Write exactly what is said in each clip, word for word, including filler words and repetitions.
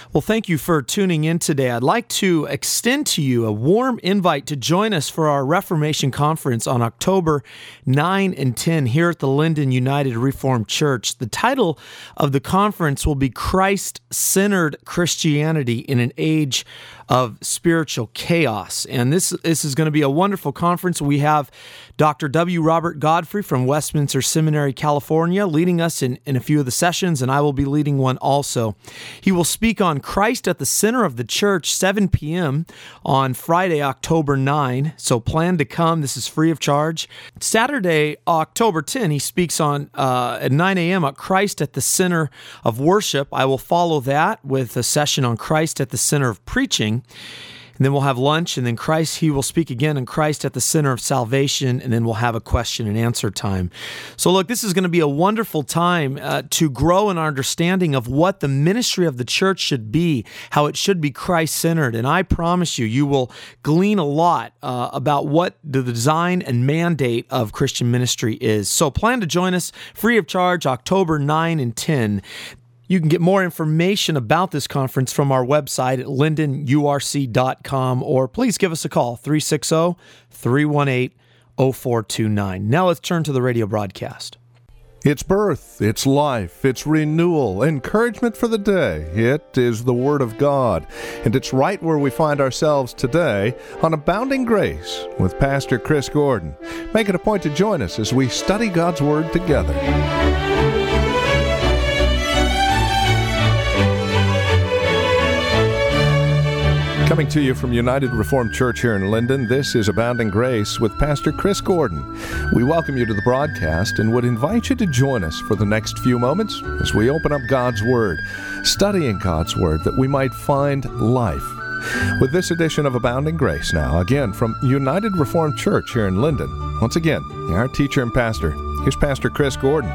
Well, thank you for tuning in today. I'd like to extend to you a warm invite to join us for our Reformation Conference on October ninth and tenth here at the Linden United Reformed Church. The title of the conference will be Christ-Centered Christianity in an Age of Spiritual Chaos. And this, this is going to be a wonderful conference. We have Doctor W. Robert Godfrey from Westminster Seminary, California, leading us in, in a few of the sessions, and I will be leading one also. He will speak on Christ at the Center of the Church, seven p.m. on Friday, October ninth. So plan to come. This is free of charge. Saturday, October tenth, he speaks on uh, at nine a.m. at Christ at the Center of Worship. I will follow that with a session on Christ at the Center of Preaching. And then we'll have lunch, and then Christ, he will speak again on Christ at the Center of Salvation, and then we'll have a question and answer time. So look, this is going to be a wonderful time uh, to grow in our understanding of what the ministry of the church should be, how it should be Christ-centered. And I promise you, you will glean a lot uh, about what the design and mandate of Christian ministry is. So plan to join us free of charge October ninth and tenth. You can get more information about this conference from our website at linden u r c dot com, or please give us a call, three six zero, three one eight, zero four two nine. Now let's turn to the radio broadcast. It's birth, it's life, it's renewal, encouragement for the day. It is the Word of God, and it's right where we find ourselves today on Abounding Grace with Pastor Chris Gordon. Make it a point to join us as we study God's Word together. Coming to you from United Reformed Church here in Linden, this is Abounding Grace with Pastor Chris Gordon. We welcome you to the broadcast and would invite you to join us for the next few moments as we open up God's Word, studying God's Word that we might find life. With this edition of Abounding Grace now, again from United Reformed Church here in Linden, once again, our teacher and pastor, here's Pastor Chris Gordon.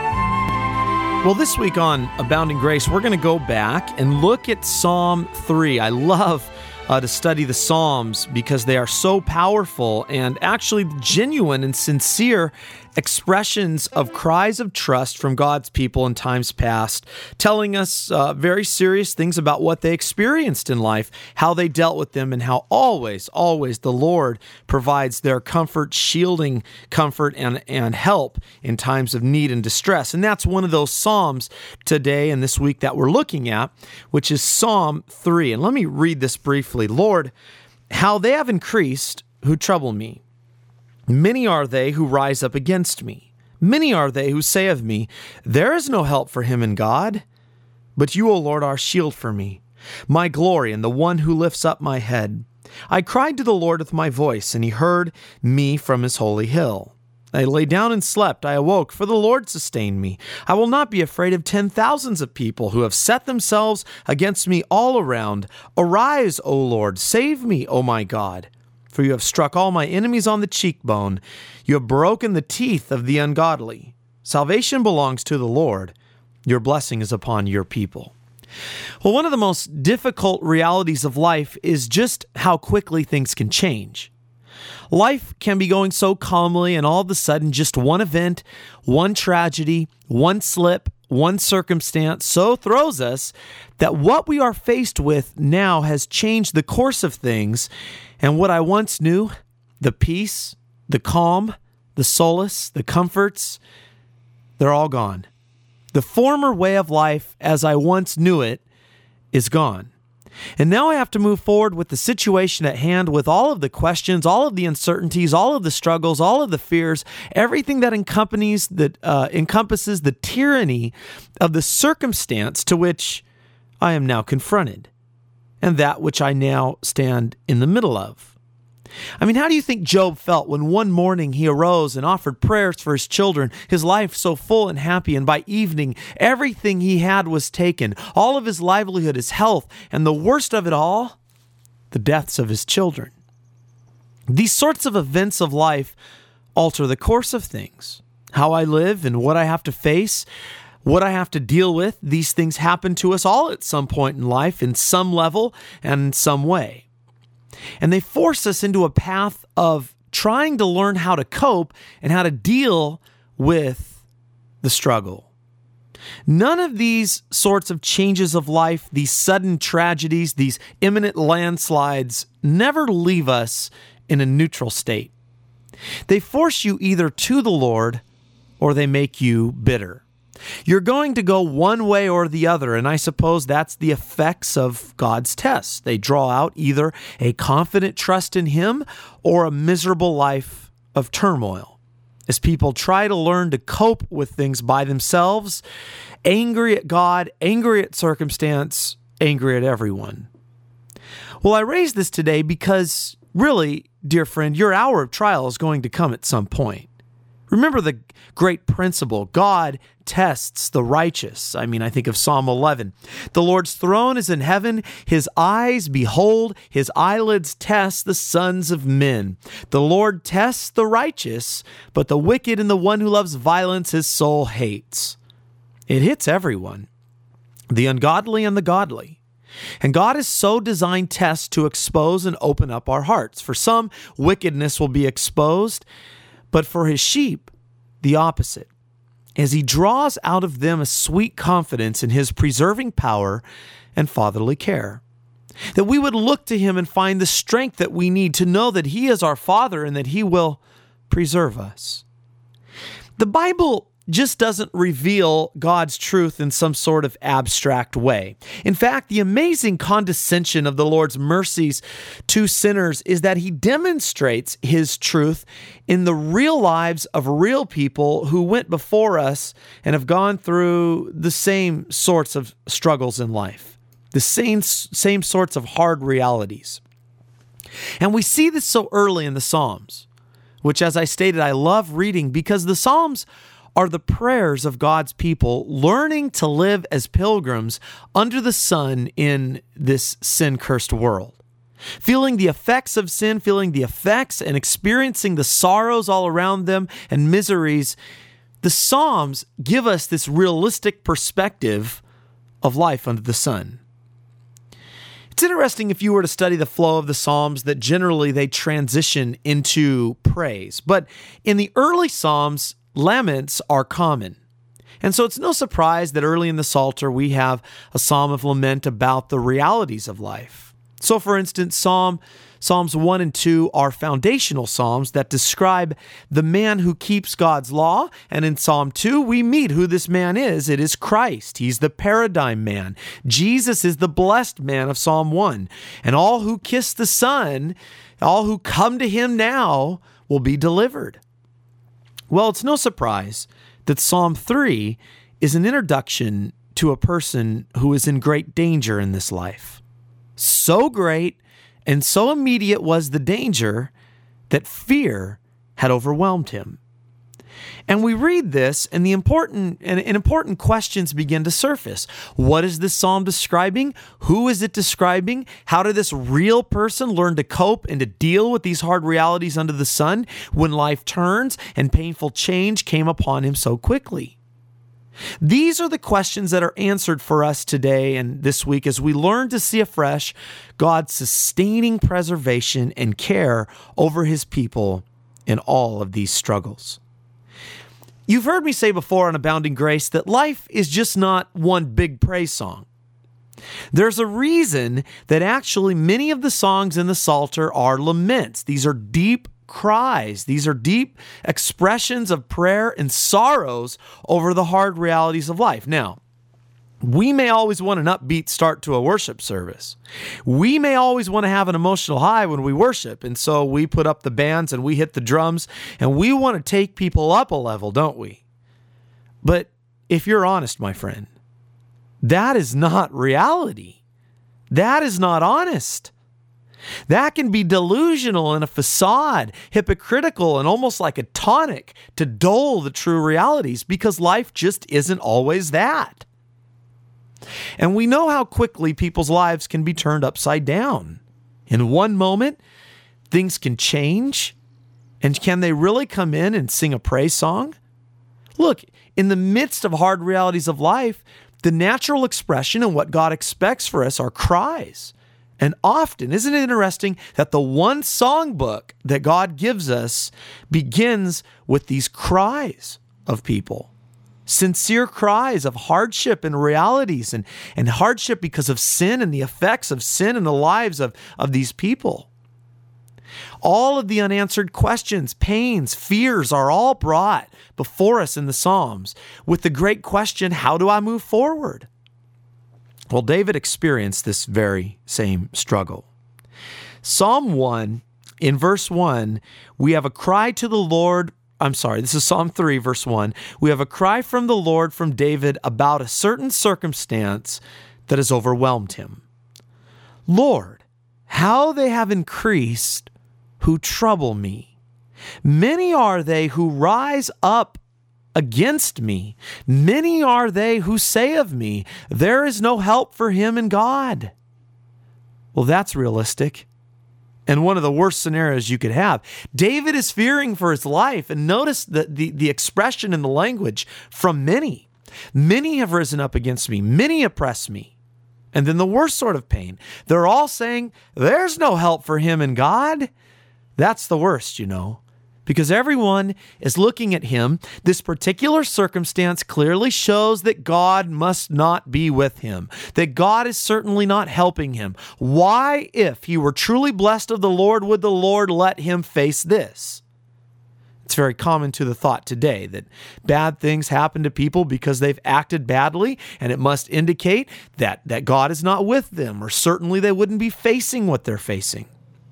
Well, this week on Abounding Grace, we're going to go back and look at Psalm three. I love uh, to study the Psalms because they are so powerful and actually genuine and sincere expressions of cries of trust from God's people in times past, telling us uh, very serious things about what they experienced in life, how they dealt with them, and how always, always the Lord provides their comfort, shielding comfort and, and help in times of need and distress. And that's one of those Psalms today and this week that we're looking at, which is Psalm three. And let me read this briefly. Lord, how they have increased who trouble me. Many are they who rise up against me. Many are they who say of me, there is no help for him in God. But you, O Lord, are a shield for me, my glory, and the one who lifts up my head. I cried to the Lord with my voice, and he heard me from his holy hill. I lay down and slept. I awoke, for the Lord sustained me. I will not be afraid of ten thousands of people who have set themselves against me all around. Arise, O Lord, save me, O my God. For you have struck all my enemies on the cheekbone. You have broken the teeth of the ungodly. Salvation belongs to the Lord. Your blessing is upon your people. Well, one of the most difficult realities of life is just how quickly things can change. Life can be going so calmly, and all of a sudden, just one event, one tragedy, one slip, one circumstance so throws us that what we are faced with now has changed the course of things. And what I once knew, the peace, the calm, the solace, the comforts, they're all gone. The former way of life as I once knew it is gone. And now I have to move forward with the situation at hand, with all of the questions, all of the uncertainties, all of the struggles, all of the fears, everything that encompasses the, uh, encompasses the tyranny of the circumstance to which I am now confronted, and that which I now stand in the middle of. I mean, how do you think Job felt when one morning he arose and offered prayers for his children, his life so full and happy, and by evening, everything he had was taken, all of his livelihood, his health, and the worst of it all, the deaths of his children. These sorts of events of life alter the course of things. How I live and what I have to face, what I have to deal with, these things happen to us all at some point in life, in some level and in some way. And they force us into a path of trying to learn how to cope and how to deal with the struggle. None of these sorts of changes of life, these sudden tragedies, these imminent landslides, never leave us in a neutral state. They force you either to the Lord or they make you bitter. You're going to go one way or the other, and I suppose that's the effects of God's tests. They draw out either a confident trust in Him or a miserable life of turmoil. As people try to learn to cope with things by themselves, angry at God, angry at circumstance, angry at everyone. Well, I raise this today because, really, dear friend, your hour of trial is going to come at some point. Remember the great principle, God tests the righteous. I mean, I think of Psalm eleven. The Lord's throne is in heaven. His eyes behold, his eyelids test the sons of men. The Lord tests the righteous, but the wicked and the one who loves violence his soul hates. It hits everyone, the ungodly and the godly. And God has so designed tests to expose and open up our hearts. For some, wickedness will be exposed, but for his sheep, the opposite, as he draws out of them a sweet confidence in his preserving power and fatherly care. That we would look to him and find the strength that we need to know that he is our Father and that he will preserve us. The Bible just doesn't reveal God's truth in some sort of abstract way. In fact, the amazing condescension of the Lord's mercies to sinners is that he demonstrates his truth in the real lives of real people who went before us and have gone through the same sorts of struggles in life, the same, same sorts of hard realities. And we see this so early in the Psalms, which, as I stated, I love reading because the Psalms are the prayers of God's people learning to live as pilgrims under the sun in this sin-cursed world. Feeling the effects of sin, feeling the effects and experiencing the sorrows all around them and miseries, the Psalms give us this realistic perspective of life under the sun. It's interesting if you were to study the flow of the Psalms that generally they transition into praise. But in the early Psalms, laments are common. And so it's no surprise that early in the Psalter we have a psalm of lament about the realities of life. So for instance, Psalm, Psalms one and two are foundational psalms that describe the man who keeps God's law. And in Psalm two, we meet who this man is. It is Christ. He's the paradigm man. Jesus is the blessed man of Psalm one. And all who kiss the Son, all who come to him now will be delivered. Well, it's no surprise that Psalm three is an introduction to a person who is in great danger in this life. So great and so immediate was the danger that fear had overwhelmed him. And we read this, and the important and, and important questions begin to surface. What is this psalm describing? Who is it describing? How did this real person learn to cope and to deal with these hard realities under the sun when life turns and painful change came upon him so quickly? These are the questions that are answered for us today and this week as we learn to see afresh God's sustaining preservation and care over his people in all of these struggles. You've heard me say before on Abounding Grace that life is just not one big praise song. There's a reason that actually many of the songs in the Psalter are laments. These are deep cries. These are deep expressions of prayer and sorrows over the hard realities of life. Now, we may always want an upbeat start to a worship service. We may always want to have an emotional high when we worship, and so we put up the bands and we hit the drums, and we want to take people up a level, don't we? But if you're honest, my friend, that is not reality. That is not honest. That can be delusional and a facade, hypocritical and almost like a tonic to dull the true realities because life just isn't always that. And we know how quickly people's lives can be turned upside down. In one moment, things can change. And can they really come in and sing a praise song? Look, in the midst of hard realities of life, the natural expression and what God expects for us are cries. And often, isn't it interesting that the one songbook that God gives us begins with these cries of people? sincere cries of hardship and realities and, and hardship because of sin and the effects of sin in the lives of, of these people. All of the unanswered questions, pains, fears are all brought before us in the Psalms with the great question, how do I move forward? Well, David experienced this very same struggle. Psalm one, in verse one, we have a cry to the Lord. I'm sorry, this is Psalm three, verse one. We have a cry from the Lord from David about a certain circumstance that has overwhelmed him. Lord, how they have increased who trouble me. Many are they who rise up against me. Many are they who say of me, there is no help for him in God. Well, that's realistic. And one of the worst scenarios you could have. David is fearing for his life. And notice the, the, the expression in the language, from many. Many have risen up against me. Many oppress me. And then the worst sort of pain. They're all saying, there's no help for him in God. That's the worst, you know. Because everyone is looking at him. This particular circumstance clearly shows that God must not be with him, that God is certainly not helping him. Why, if he were truly blessed of the Lord, would the Lord let him face this? It's very common to the thought today that bad things happen to people because they've acted badly, and it must indicate that, that God is not with them, or certainly they wouldn't be facing what they're facing.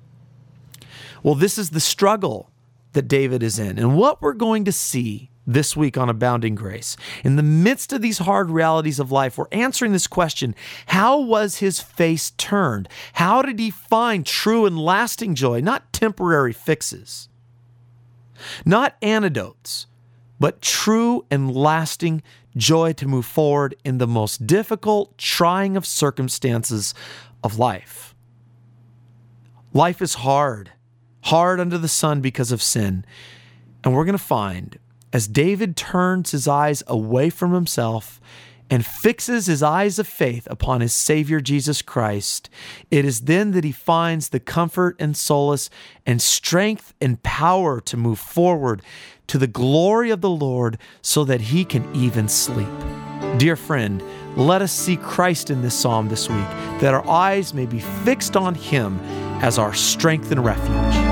Well, this is the struggle that David is in. And what we're going to see this week on Abounding Grace, in the midst of these hard realities of life, we're answering this question, how was his face turned? How did he find true and lasting joy, not temporary fixes, not antidotes, but true and lasting joy to move forward in the most difficult, trying of circumstances of life? Life is hard. Hard under the sun because of sin. And we're going to find, as David turns his eyes away from himself and fixes his eyes of faith upon his Savior Jesus Christ, it is then that he finds the comfort and solace and strength and power to move forward to the glory of the Lord so that he can even sleep. Dear friend, let us see Christ in this psalm this week, that our eyes may be fixed on him as our strength and refuge.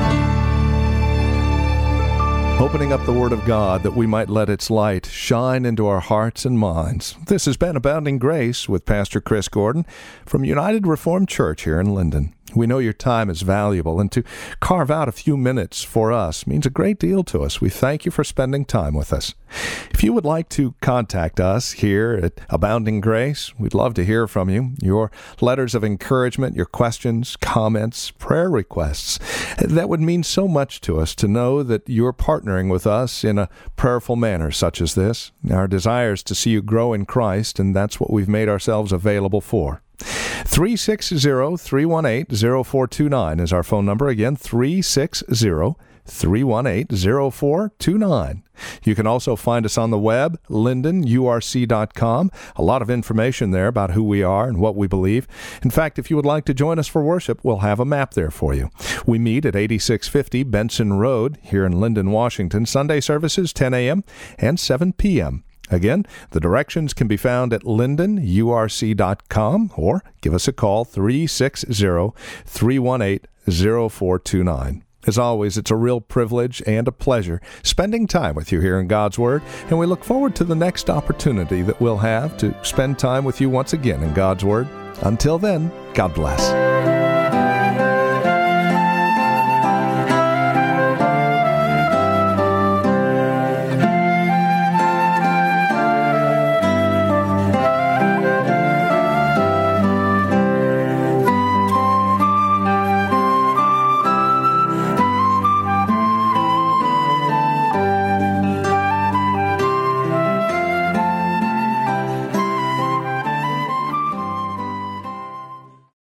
Opening up the Word of God that we might let its light shine into our hearts and minds. This has been Abounding Grace with Pastor Chris Gordon from United Reformed Church here in Linden. We know your time is valuable, and to carve out a few minutes for us means a great deal to us. We thank you for spending time with us. If you would like to contact us here at Abounding Grace, we'd love to hear from you. Your letters of encouragement, your questions, comments, prayer requests. That would mean so much to us to know that you're partnering with us in a prayerful manner such as this. Our desire is to see you grow in Christ, and that's what we've made ourselves available for. three six zero, three one eight, zero four two nine is our phone number. Again, three six zero, three one eight, zero four two nine. You can also find us on the web, linden u r c dot com. A lot of information there about who we are and what we believe. In fact, if you would like to join us for worship, we'll have a map there for you. We meet at eighty-six fifty Benson Road here in Linden, Washington. Sunday services ten a.m. and seven p.m. Again, the directions can be found at linden u r c dot com or give us a call, three six zero, three one eight, zero four two nine. As always, it's a real privilege and a pleasure spending time with you here in God's Word, and we look forward to the next opportunity that we'll have to spend time with you once again in God's Word. Until then, God bless.